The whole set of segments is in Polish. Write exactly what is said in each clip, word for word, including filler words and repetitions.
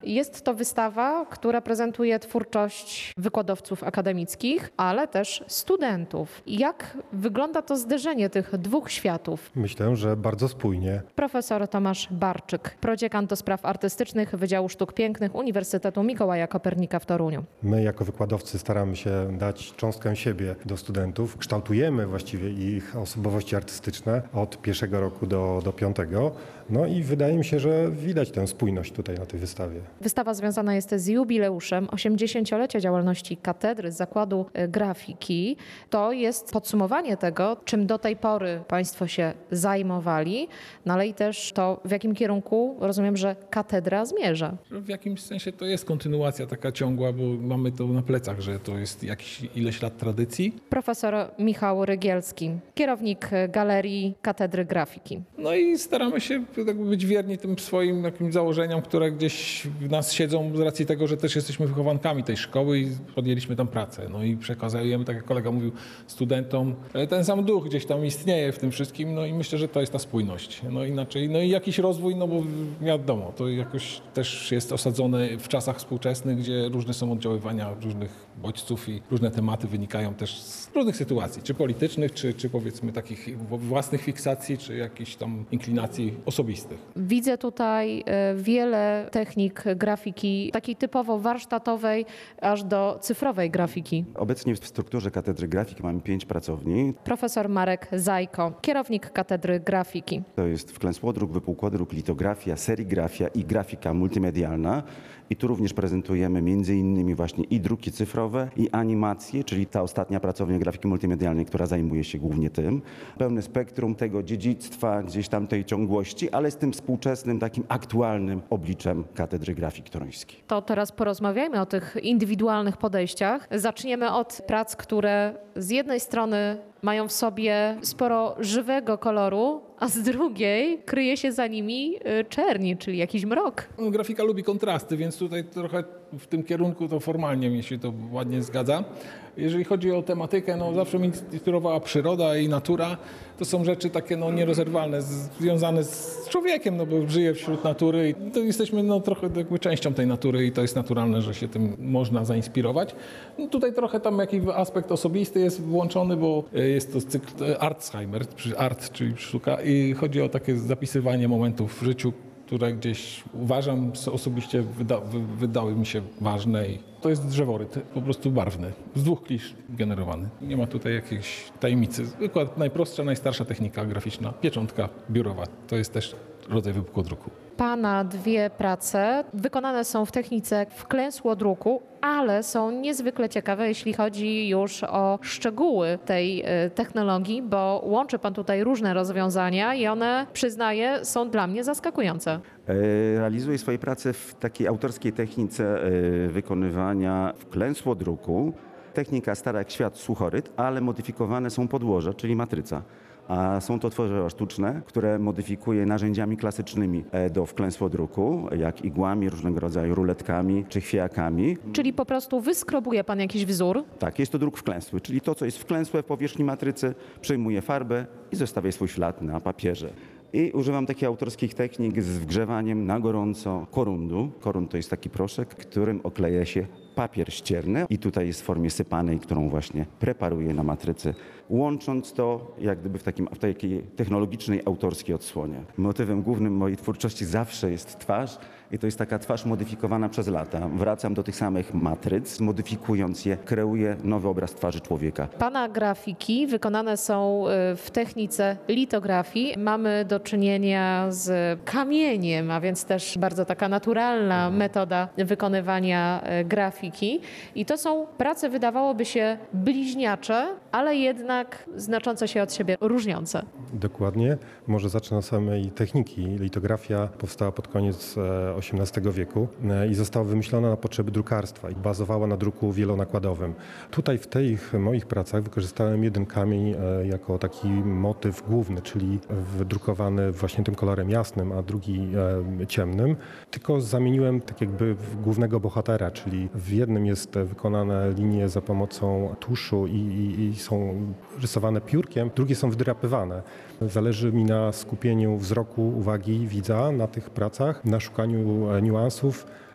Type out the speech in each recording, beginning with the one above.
Jest to wystawa, która prezentuje twórczość wykładowców akademickich, ale też studentów. Jak wygląda to zderzenie tych dwóch światów? Myślę, że bardzo spójnie. Profesor Tomasz Barczyk, prodziekant do spraw artystycznych Wydziału Sztuk Pięknych Uniwersytetu Mikołaja Kopernika w Toruniu. My jako wykładowcy staramy się dać cząstkę siebie do studentów. Kształtujemy właściwie ich osobowości artystyczne od pierwszego roku do, do piątego. No i wydaje mi się, że widać tę spójność tutaj na tej wystawie. Wystawa związana jest z jubileuszem osiemdziesięciolecia działalności Katedry Zakładu Grafiki. To jest podsumowanie tego, czym do tej pory Państwo się zajmowali, no ale i też to, w jakim kierunku, rozumiem, że katedra zmierza. W jakimś sensie to jest kontynuacja taka ciągła, bo mamy to na plecach, że to jest jakieś ileś lat tradycji. Profesor Michał Rygielski, kierownik Galerii Katedry Grafiki. No i staramy się jakby być wierni tym swoim takim założeniom, które gdzieś w nas siedzą z racji tego, że też jesteśmy wychowankami tej szkoły i podjęliśmy tam pracę. No i przekazujemy, tak jak kolega mówił, studentom, ten sam duch gdzieś tam istnieje w tym wszystkim, no i myślę, że to jest ta spójność. No inaczej, no i jakiś rozwój, no bo wiadomo, to jakoś też jest osadzone w czasach współczesnych, gdzie różne są oddziaływania różnych bodźców i różne tematy wynikają też z różnych sytuacji, czy politycznych, czy, czy powiedzmy takich własnych fiksacji, czy jakichś tam inklinacji osobistych. Widzę tutaj wiele technik grafiki, takiej typowo warsztatowej, aż do cyfrowej grafiki. Obecnie w strukturze Katedry Grafiki mamy pięć pracowni. Profesor Marek Zajko, kierownik Katedry Grafiki. To jest wklęsłodruk, wypukłodruk, litografia, serigrafia i grafika multimedialna. I tu również prezentujemy między innymi właśnie i druki cyfrowe, i animacje, czyli ta ostatnia pracownia grafiki multimedialnej, która zajmuje się głównie tym. Pełne spektrum tego dziedzictwa, gdzieś tam tej ciągłości, ale z tym współczesnym, takim aktualnym obliczem Katedry Grafiki Toruńskiej. To teraz porozmawiajmy o tych indywidualnych podejściach. Zaczniemy od prac, które z jednej strony mają w sobie sporo żywego koloru, a z drugiej kryje się za nimi czerni, czyli jakiś mrok. No, grafika lubi kontrasty, więc tutaj trochę w tym kierunku to formalnie mi się to ładnie zgadza. Jeżeli chodzi o tematykę, no zawsze mnie inspirowała przyroda i natura. To są rzeczy takie no, nierozerwalne, związane z człowiekiem, no bo żyje wśród natury i to jesteśmy no, trochę jakby częścią tej natury i to jest naturalne, że się tym można zainspirować. No, tutaj trochę tam jakiś aspekt osobisty jest włączony, bo jest to cykl Artsheimer, art, czyli sztuka i chodzi o takie zapisywanie momentów w życiu, które gdzieś uważam osobiście wyda, wy, wydały mi się ważne i to jest drzeworyt, po prostu barwny, z dwóch klisz generowany. Nie ma tutaj jakiejś tajemnicy. Zwykła, najprostsza, najstarsza technika graficzna, pieczątka biurowa. To jest też rodzaj wypukłodruku. Pana dwie prace wykonane są w technice wklęsłodruku, ale są niezwykle ciekawe, jeśli chodzi już o szczegóły tej technologii, bo łączy Pan tutaj różne rozwiązania i one, przyznaję, są dla mnie zaskakujące. Realizuję swoje prace w takiej autorskiej technice wykonywania wklęsłodruku. Technika stara jak świat, suchoryt, ale modyfikowane są podłoża, czyli matryca. A są to tworzywa sztuczne, które modyfikuje narzędziami klasycznymi do wklęsłodruku, jak igłami, różnego rodzaju ruletkami czy chwijakami. Czyli po prostu wyskrobuje Pan jakiś wzór? Tak, jest to druk wklęsły, czyli to, co jest wklęsłe w powierzchni matrycy, przejmuje farbę i zostawia swój ślad na papierze. I używam takich autorskich technik z wgrzewaniem na gorąco korundu. Korund to jest taki proszek, którym okleja się papier ścierny i tutaj jest w formie sypanej, którą właśnie preparuję na matrycy, łącząc to jak gdyby w, takim, w takiej technologicznej, autorskiej odsłonie. Motywem głównym mojej twórczości zawsze jest twarz i to jest taka twarz modyfikowana przez lata. Wracam do tych samych matryc, modyfikując je, kreuję nowy obraz twarzy człowieka. Pana grafiki wykonane są w technice litografii. Mamy do czynienia z kamieniem, a więc też bardzo taka naturalna mhm. metoda wykonywania grafiki. I to są prace, wydawałoby się, bliźniacze, ale jednak znacząco się od siebie różniące. Dokładnie. Może zacznę od samej techniki. Litografia powstała pod koniec osiemnastego wieku i została wymyślona na potrzeby drukarstwa i bazowała na druku wielonakładowym. Tutaj w tych moich pracach wykorzystałem jeden kamień jako taki motyw główny, czyli wydrukowany właśnie tym kolorem jasnym, a drugi ciemnym. Tylko zamieniłem tak jakby głównego bohatera, czyli w jednym jest wykonane linie za pomocą tuszu i, i, i są rysowane piórkiem, drugie są wdrapywane. Zależy mi na skupieniu wzroku, uwagi widza na tych pracach, na szukaniu niuansów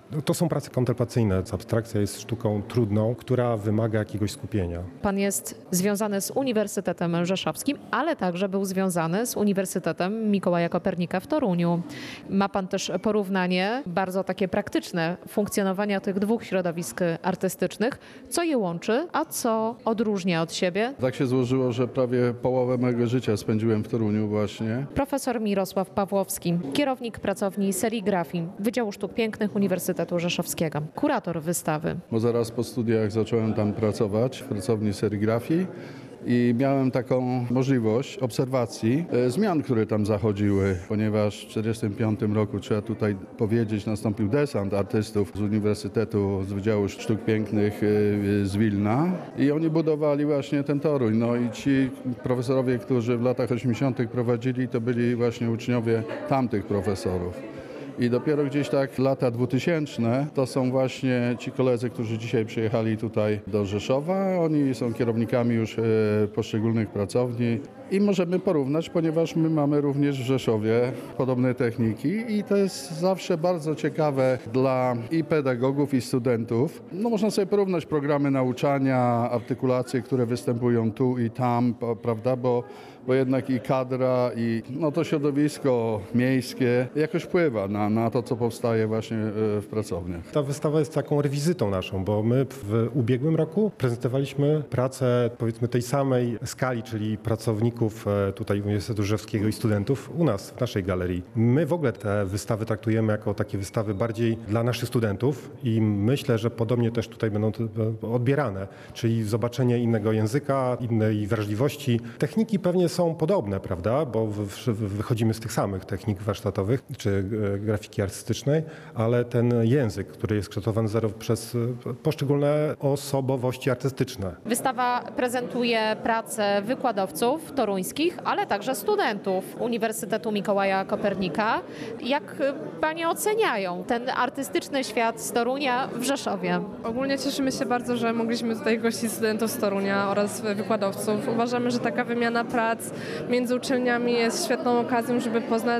To są prace kontemplacyjne. Abstrakcja jest sztuką trudną, która wymaga jakiegoś skupienia. Pan jest związany z Uniwersytetem Rzeszowskim, ale także był związany z Uniwersytetem Mikołaja Kopernika w Toruniu. Ma pan też porównanie bardzo takie praktyczne funkcjonowania tych dwóch środowisk artystycznych. Co je łączy, a co odróżnia od siebie? Tak się złożyło, że prawie połowę mojego życia spędziłem w Toruniu właśnie. Profesor Mirosław Pawłowski, kierownik pracowni serigrafii Wydziału Sztuk Pięknych Uniwersytetu Rzeszowskiego, kurator wystawy. Bo zaraz po studiach zacząłem tam pracować w pracowni serigrafii i miałem taką możliwość obserwacji e, zmian, które tam zachodziły, ponieważ w tysiąc dziewięćset czterdziestym piątym roku, trzeba tutaj powiedzieć, nastąpił desant artystów z Uniwersytetu, z Wydziału Sztuk Pięknych e, z Wilna i oni budowali właśnie ten Toruń. No i ci profesorowie, którzy w latach osiemdziesiątych prowadzili, to byli właśnie uczniowie tamtych profesorów. I dopiero gdzieś tak lata dwutysięczne to są właśnie ci koledzy, którzy dzisiaj przyjechali tutaj do Rzeszowa. Oni są kierownikami już e, poszczególnych pracowni i możemy porównać, ponieważ my mamy również w Rzeszowie podobne techniki i to jest zawsze bardzo ciekawe dla i pedagogów, i studentów. No można sobie porównać programy nauczania, artykulacje, które występują tu i tam, prawda, bo bo jednak i kadra, i no to środowisko miejskie jakoś wpływa na, na to, co powstaje właśnie w pracowniach. Ta wystawa jest taką rewizytą naszą, bo my w ubiegłym roku prezentowaliśmy pracę powiedzmy tej samej skali, czyli pracowników tutaj Uniwersytetu Rzeszowskiego i studentów u nas, w naszej galerii. My w ogóle te wystawy traktujemy jako takie wystawy bardziej dla naszych studentów i myślę, że podobnie też tutaj będą odbierane, czyli zobaczenie innego języka, innej wrażliwości. Techniki pewnie są podobne, prawda, bo wychodzimy z tych samych technik warsztatowych czy grafiki artystycznej, ale ten język, który jest kształtowany przez poszczególne osobowości artystyczne. Wystawa prezentuje pracę wykładowców toruńskich, ale także studentów Uniwersytetu Mikołaja Kopernika. Jak panie oceniają ten artystyczny świat z Torunia w Rzeszowie? Ogólnie cieszymy się bardzo, że mogliśmy tutaj gościć studentów z Torunia oraz wykładowców. Uważamy, że taka wymiana prac między uczelniami jest świetną okazją, żeby poznać,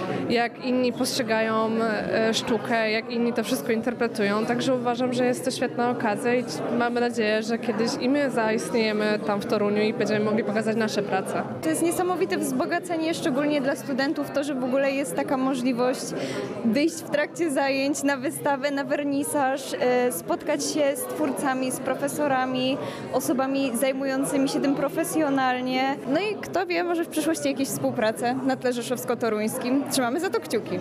jak inni postrzegają sztukę, jak inni to wszystko interpretują. Także uważam, że jest to świetna okazja i mamy nadzieję, że kiedyś i my zaistniejemy tam w Toruniu i będziemy mogli pokazać nasze prace. To jest niesamowite wzbogacenie, szczególnie dla studentów, to, że w ogóle jest taka możliwość wyjść w trakcie zajęć na wystawę, na wernisaż, spotkać się z twórcami, z profesorami, osobami zajmującymi się tym profesjonalnie. No i kto wie, może w przyszłości jakieś współpracę na tle rzeszowsko-toruńskim. Trzymamy za to kciuki.